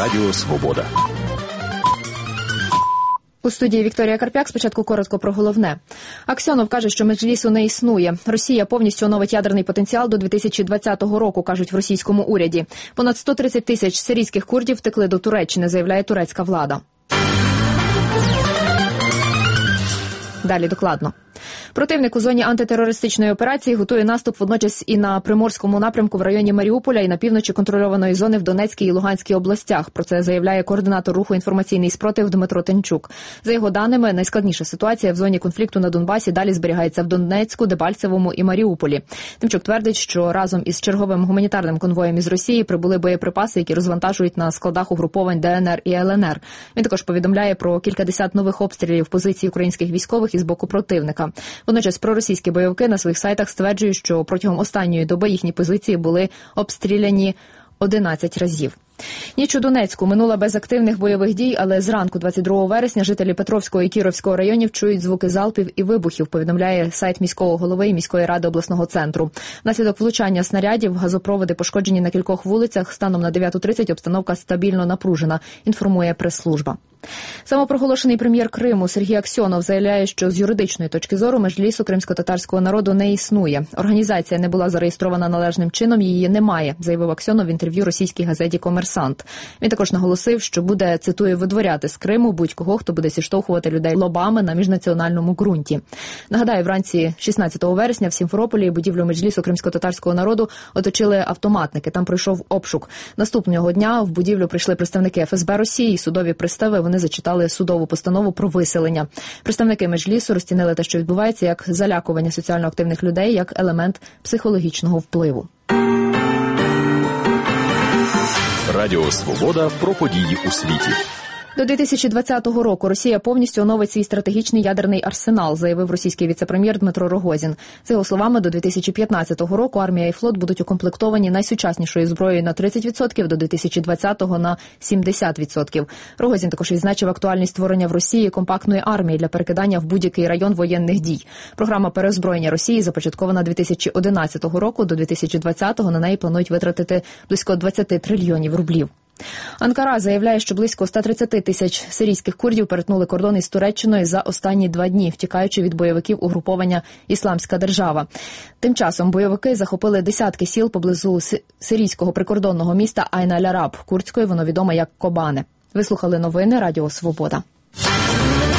Радіо Свобода. У студії Вікторія Карп'як. Спочатку коротко про головне. Аксьонов каже, що Меджлісу не існує. Росія повністю оновить ядерний потенціал до 2020 року, кажуть в російському уряді. Понад 130 тисяч сирійських курдів втекли до Туреччини, заявляє турецька влада. Далі докладно. Противник у зоні антитерористичної операції готує наступ водночас і на Приморському напрямку в районі Маріуполя і на півночі контрольованої зони в Донецькій і Луганській областях. Про це заявляє координатор руху «Інформаційний спротив» Дмитро Тенчук. За його даними, найскладніша ситуація в зоні конфлікту на Донбасі далі зберігається в Донецьку, Дебальцевому і Маріуполі. Тимчук твердить, що разом із черговим гуманітарним конвоєм із Росії прибули боєприпаси, які розвантажують на складах угруповань ДНР і ЛНР. Він також повідомляє про кількадесят нових обстрілів позицій українських військових із боку противника. Водночас проросійські бойовики на своїх сайтах стверджують, що протягом останньої доби їхні позиції були обстріляні 11 разів. Ніч у Донецьку минула без активних бойових дій, але зранку 22 вересня жителі Петровського і Кіровського районів чують звуки залпів і вибухів, повідомляє сайт міського голови і міської ради обласного центру. Внаслідок влучання снарядів газопроводи пошкоджені на кількох вулицях. Станом на 9:30 обстановка стабільно напружена, інформує прес-служба. Самопроголошений прем'єр Криму Сергій Аксьонов заявляє, що з юридичної точки зору Меджлісу кримськотатарського народу не існує. Організація не була зареєстрована належним чином, її немає, заявив Аксьонов в інтерв'ю російській газеті «Комерсант». Він також наголосив, що буде, цитую, видворяти з Криму будь-кого, хто буде зіштовхувати людей лобами на міжнаціональному ґрунті. Нагадаю, вранці 16 вересня в Сімферополі будівлю Меджлісу кримськотатарського народу оточили автоматники. Там пройшов обшук. Наступного дня в будівлю прийшли представники ФСБ Росії і судові пристави. Вони зачитали судову постанову про виселення. Представники Меджлісу розцінили те, що відбувається, як залякування соціально активних людей, як елемент психологічного впливу. Радіо Свобода про події у світі. До 2020 року Росія повністю оновить свій стратегічний ядерний арсенал, заявив російський віце-прем'єр Дмитро Рогозін. За його словами, до 2015 року армія і флот будуть укомплектовані найсучаснішою зброєю на 30%, до 2020-го на 70%. Рогозін також відзначив актуальність створення в Росії компактної армії для перекидання в будь-який район воєнних дій. Програма переозброєння Росії започаткована 2011 року, до 2020-го на неї планують витратити близько 20 трильйонів рублів. Анкара заявляє, що близько 130 тисяч сирійських курдів перетнули кордон із Туреччиною за останні 2 дні, втікаючи від бойовиків угруповання «Ісламська держава». Тим часом бойовики захопили десятки сіл поблизу сирійського прикордонного міста Айн-аль-Араб, курдською воно відоме як Кобане. Ви слухали новини Радіо Свобода.